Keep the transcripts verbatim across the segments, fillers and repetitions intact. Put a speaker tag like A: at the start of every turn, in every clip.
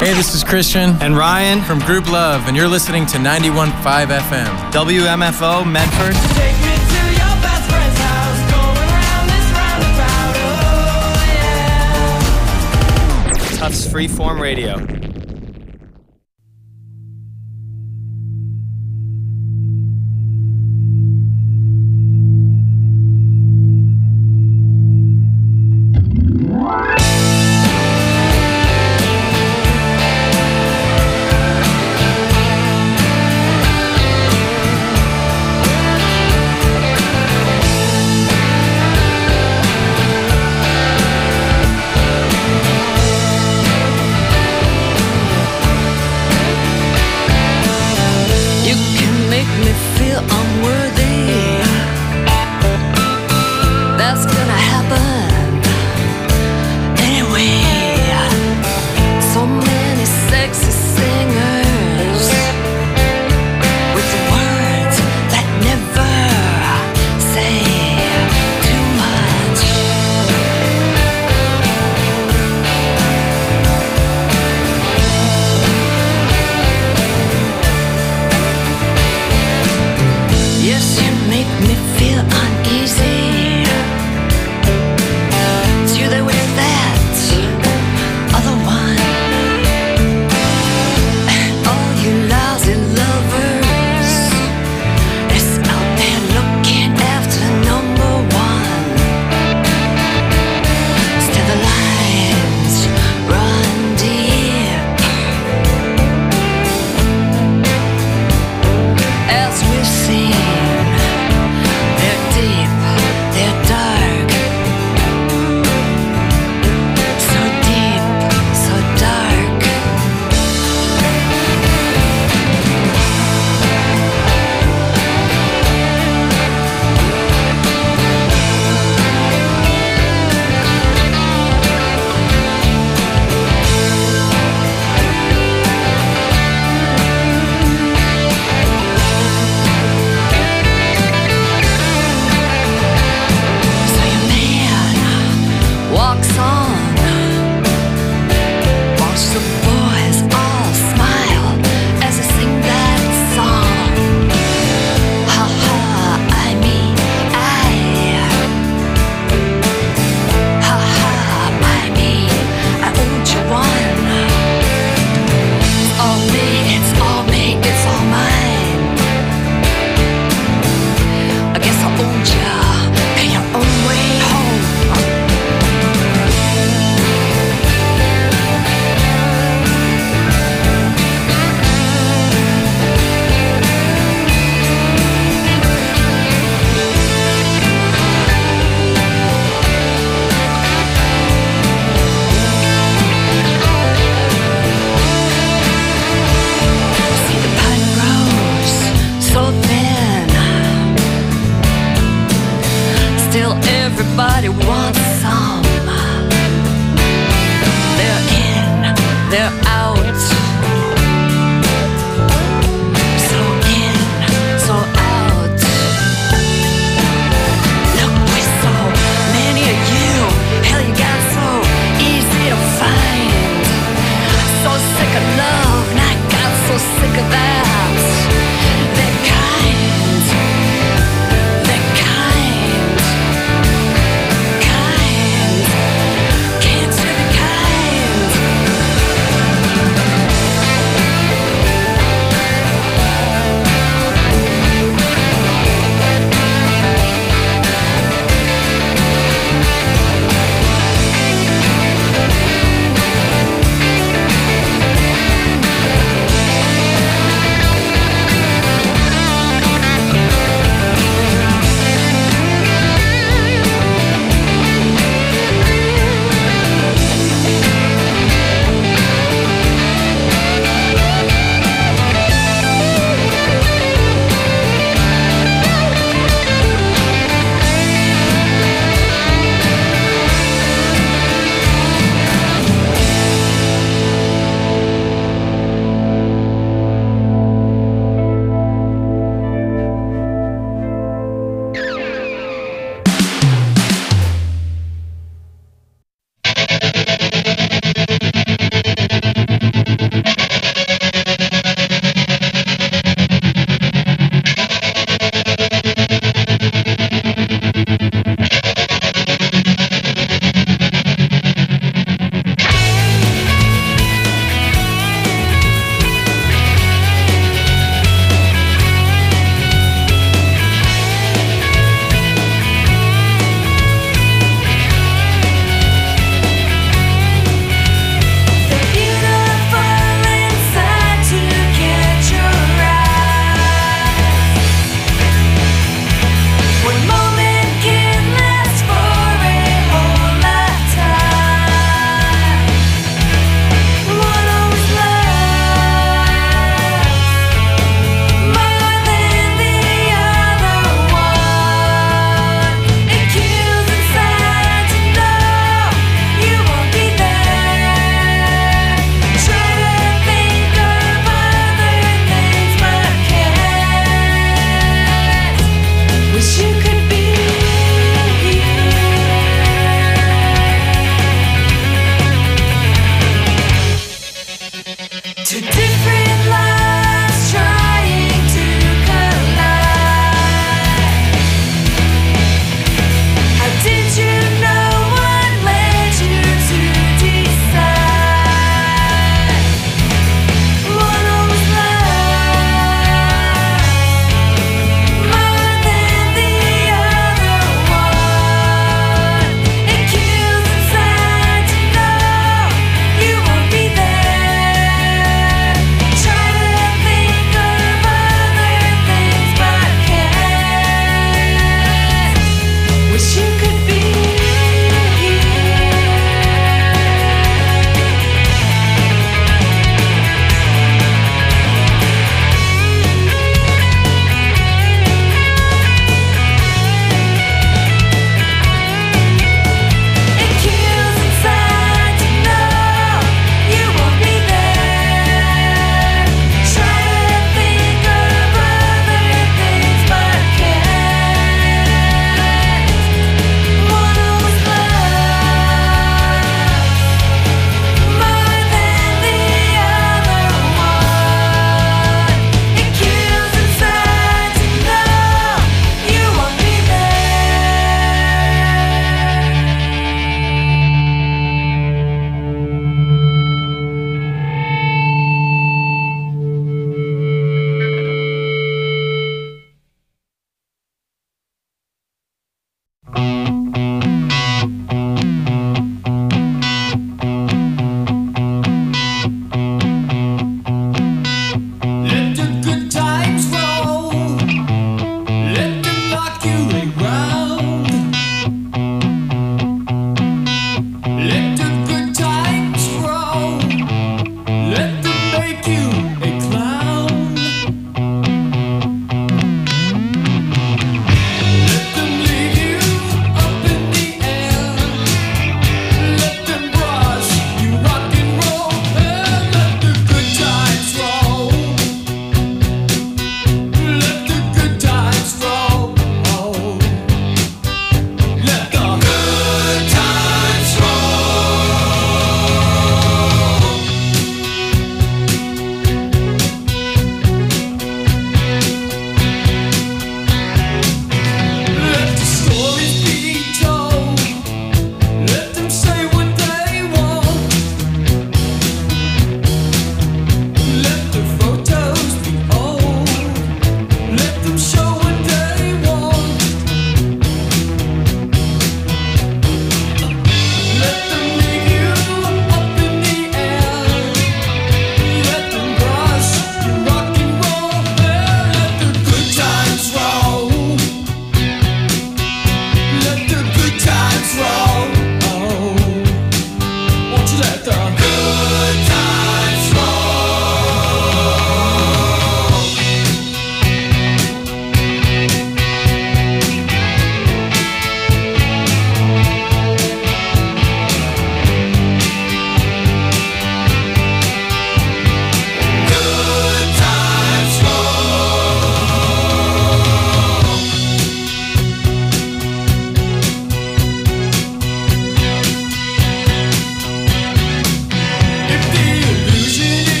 A: Hey, this is Christian
B: and Ryan
A: from Group Love, and you're listening to ninety-one point five F M.
B: W M F O, Medford.
C: Take me to your best friend's house, going around this roundabout, oh yeah.
B: Tufts Freeform Radio.
D: Kind, kind, can't you be kind?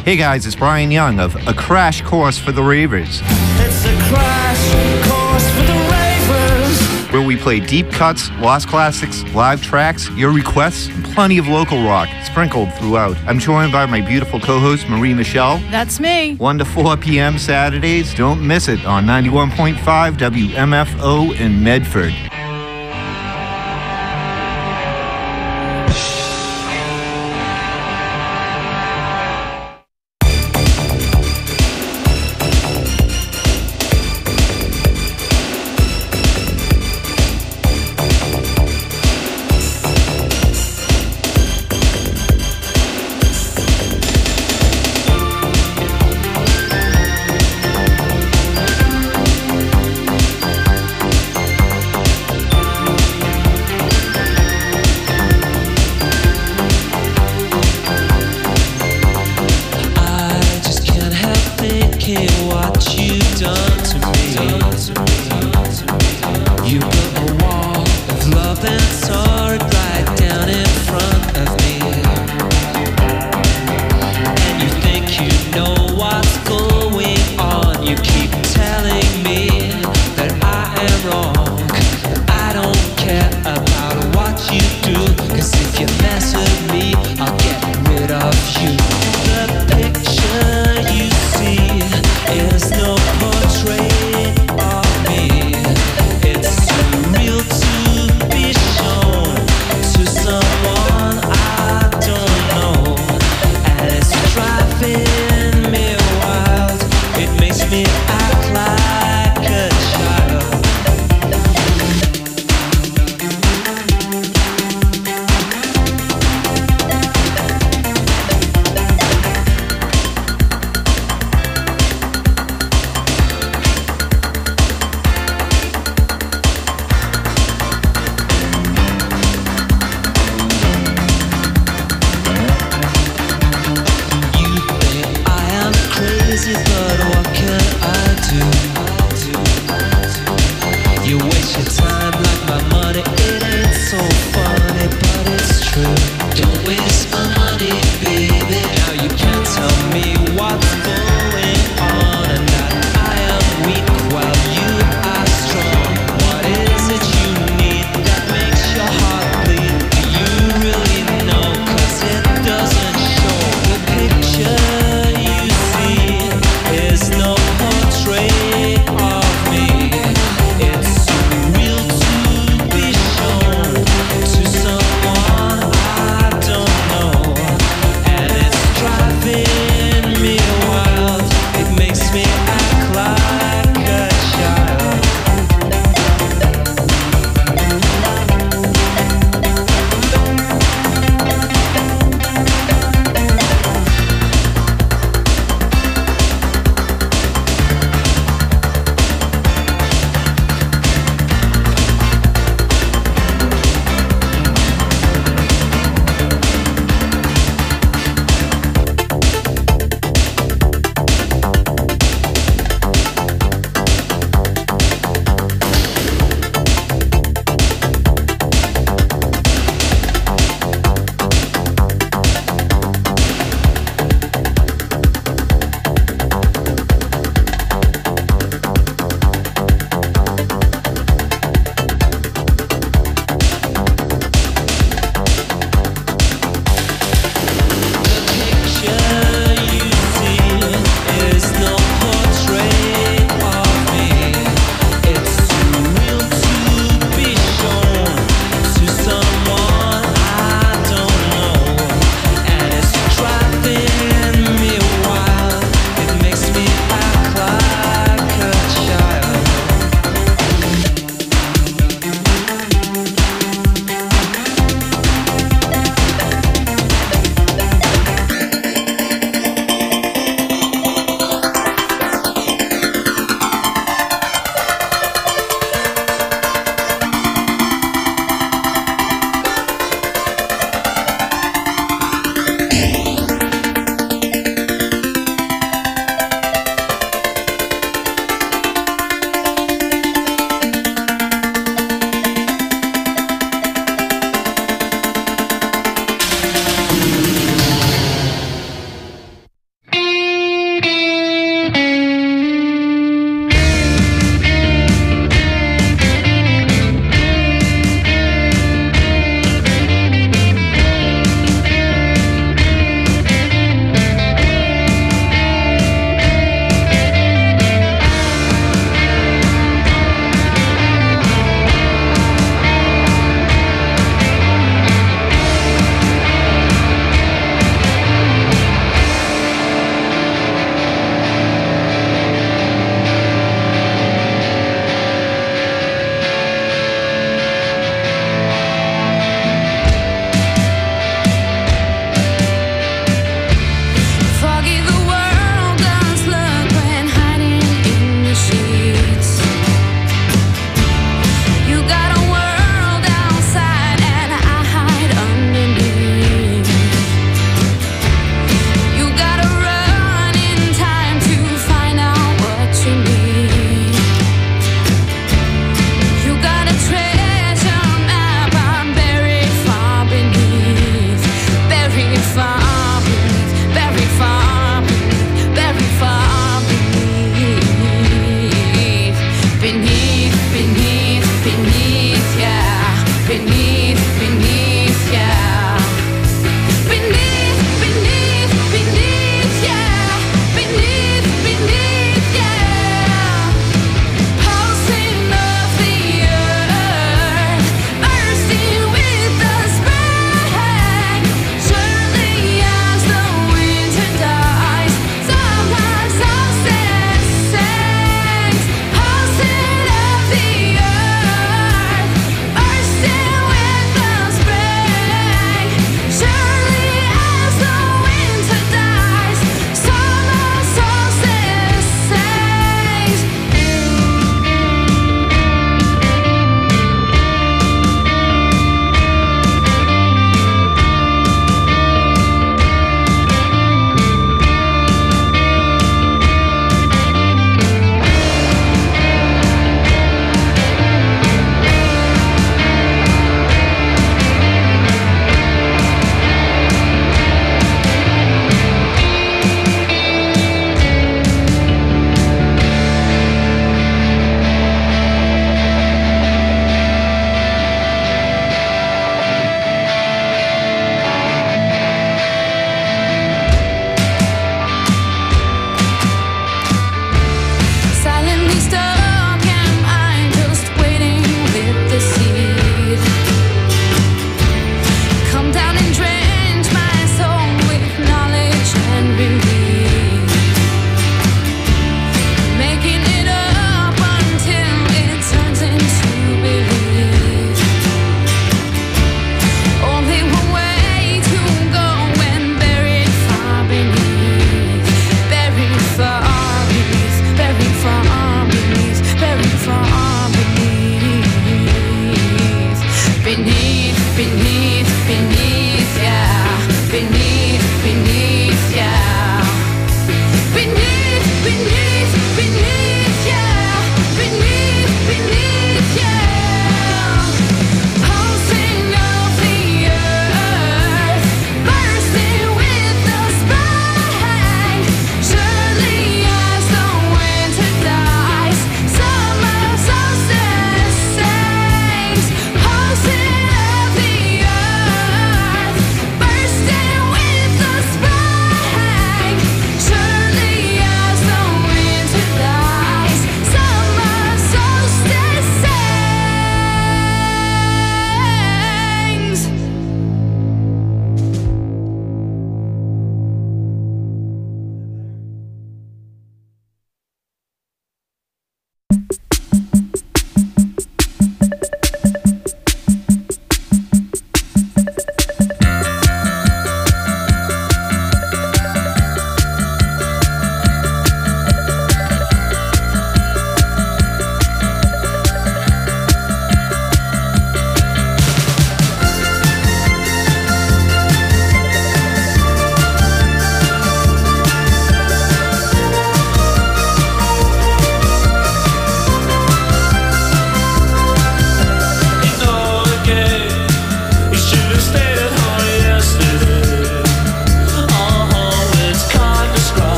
D: Hey guys, it's Brian Young of A Crash Course for the Ravers.
C: It's a crash course for the ravers.
D: Where we play deep cuts, lost classics, live tracks, your requests, and plenty of local rock sprinkled throughout. I'm joined by my beautiful co-host, Marie Michelle.
E: That's me.
D: one to four p.m. Saturdays. Don't miss it on ninety-one point five W M F O in Medford.
C: Don't know.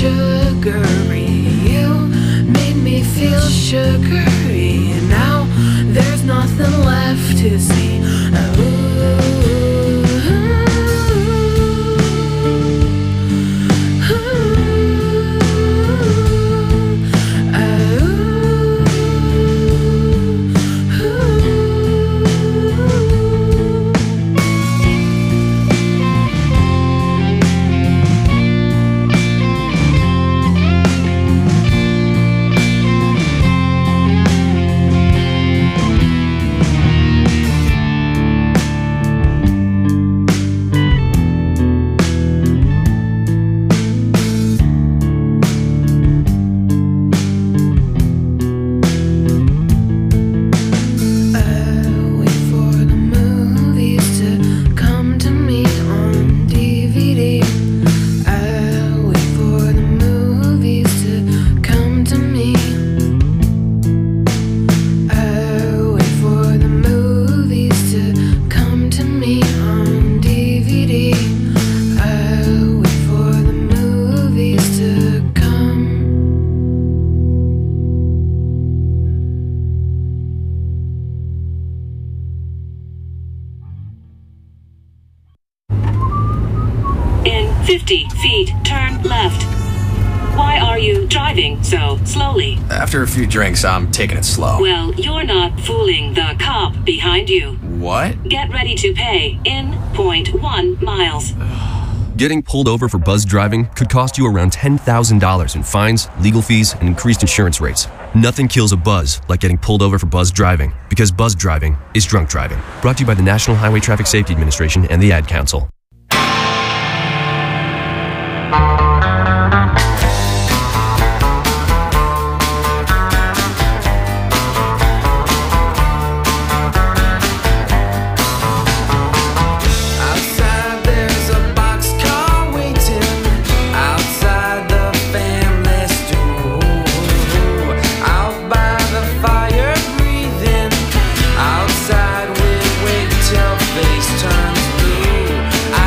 E: sugary. You made me feel sugary. And now there's nothing left to see.
F: fifty feet, turn left. Why are you driving so slowly?
G: After a few drinks, I'm taking it slow.
F: Well, you're not fooling the cop behind you.
G: What?
F: Get ready to pay in zero point one miles.
H: Getting pulled over for buzz driving could cost you around ten thousand dollars in fines, legal fees, and increased insurance rates. Nothing kills a buzz like getting pulled over for buzz driving, because buzz driving is drunk driving. Brought to you by the National Highway Traffic Safety Administration and the Ad Council.
C: Outside we wait till face turns blue.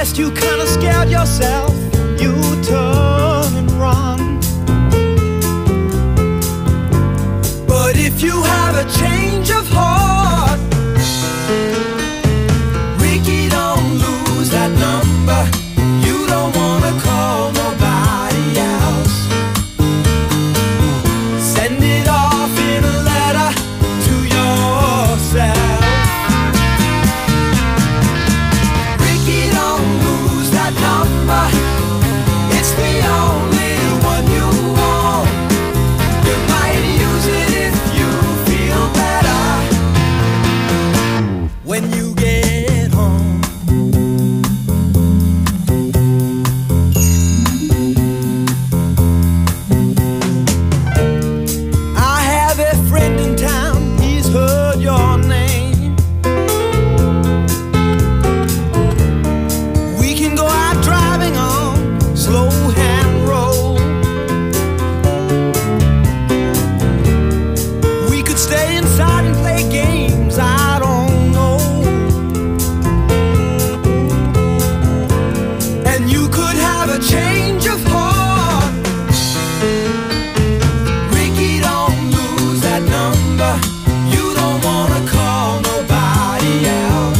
I: first you kinda scared yourself, you turn and run. But if you have a change of heart, Ricky, don't lose that number. You don't wanna call nobody else. Send it off in a letter to yourself. Ricky, don't lose that number. It's the only one you want. You might use it if you feel better when you get home. I have a friend in town, he's heard your name. We can go out driving on slow hand road. We could stay inside and play games, I don't know. And you could have a change of heart. Ricky, don't lose that number. You don't wanna call nobody else.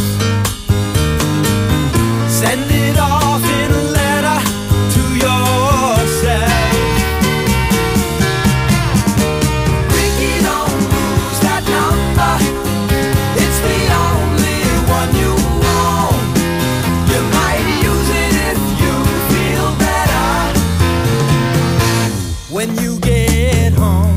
I: Send it off in a letter to yourself. Ricky, don't lose that number. It's the only one you want. You might use it if you feel better when you get home.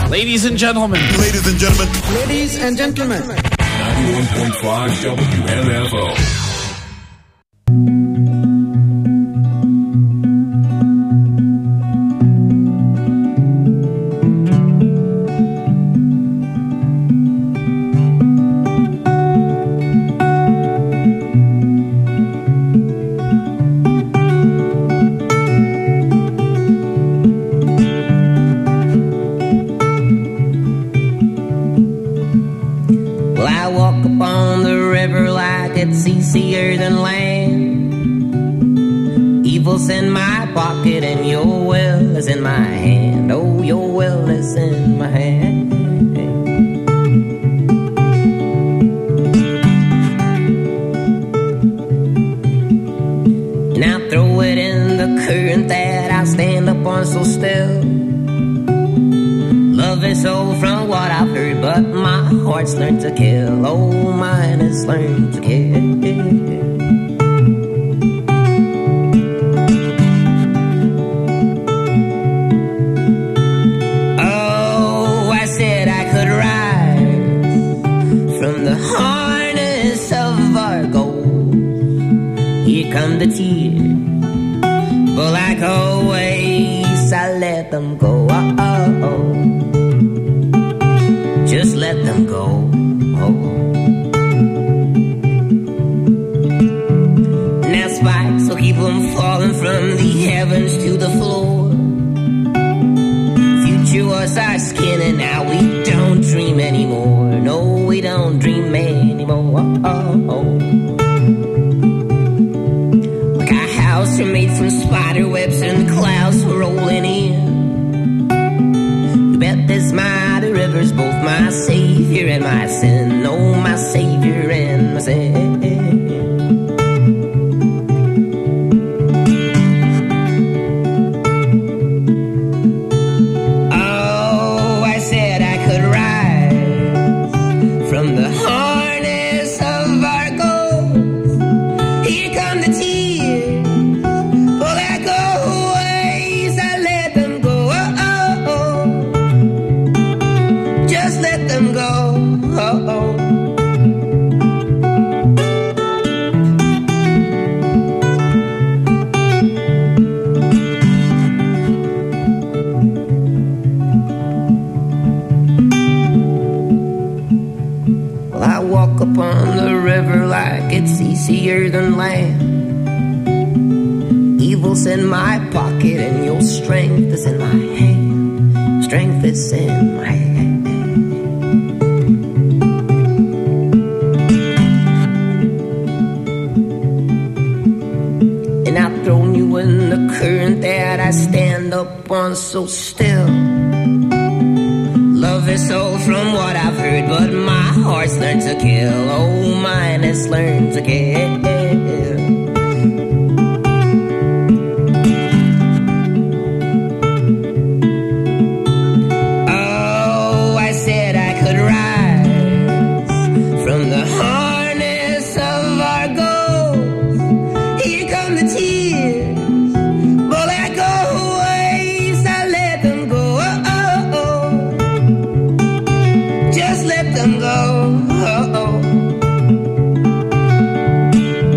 J: Ladies and gentlemen.
K: Ladies and gentlemen.
L: Ladies and gentlemen.
K: ninety-one point five W M F O.
M: Easier than land. Evil's in my pocket and your will is in my hand. Oh, your will is in my hand. And I throw it in the current that I stand up on so still. Love is so from what I've heard, but my heart's learned to kill. Oh, mine has learned to kill. Oh, I said I could rise from the harness of our gold. Here come the tears, but like always, I let them go. Oh, oh, oh. Just let them go. Oh. And that's spikes will keep them falling from the heavens to the floor. Future was our skin and now we don't dream anymore. No, we don't dream anymore. Oh, oh, oh. Like our house were made from spider webs and the clouds were rolling in. You bet this mighty river's both my savior and my sin. Oh, my savior and my sin. Oh, I said I could rise from the harness of our goals. Here come the tears, but like always I let them go. Oh, oh, oh. Just let them go. Oh, oh. Well, I walk upon the river like it's easier than land. Evil's in my pocket and your strength is in my hand. Strength is in my hand. And I've thrown you in the current that I stand up on so still. Love is all from what I've heard, but my heart's learned to kill. Oh, mine has learned to kill. Oh, I said I could rise from the harness of our goals. Here come the tears, but like always, I let them go. Oh, oh, oh. Just let them go. Oh, oh.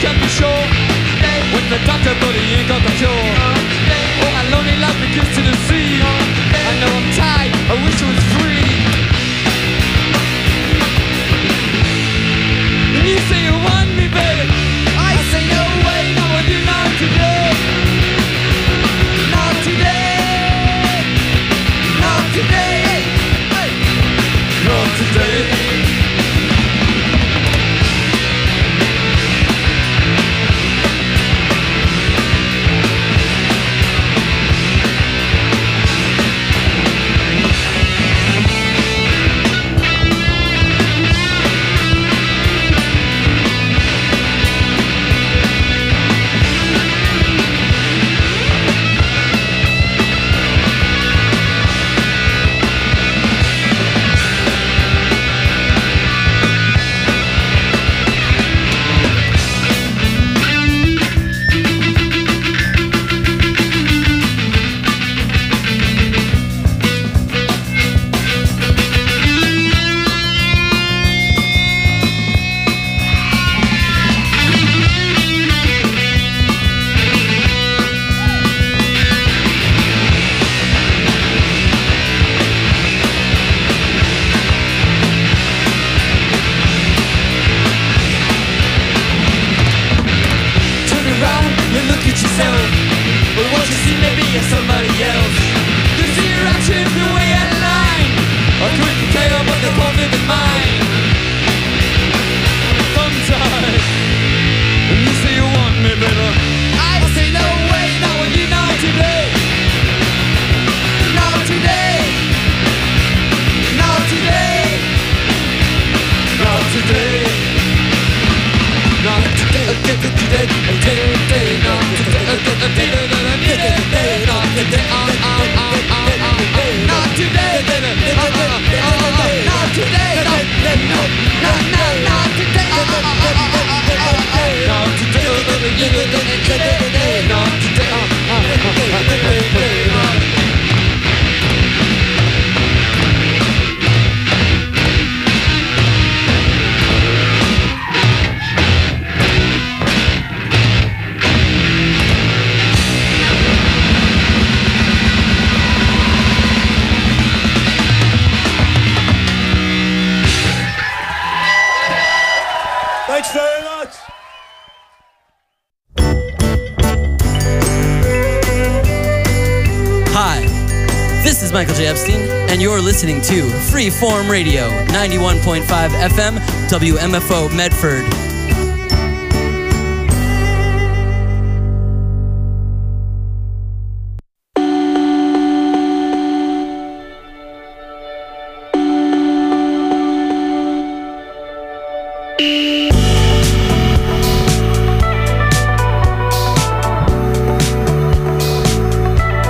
C: can be sure. With the doctor, but he ain't got the cure. Oh, my lonely life begins to the sea. I know I'm tired, I wish it was free. And you say you want me, baby. I say no way, not with you, not today. Not today. Not today. Not today.
J: Michael J. Epstein, and you're listening to Freeform Radio, ninety-one point five F M, W M F O Medford.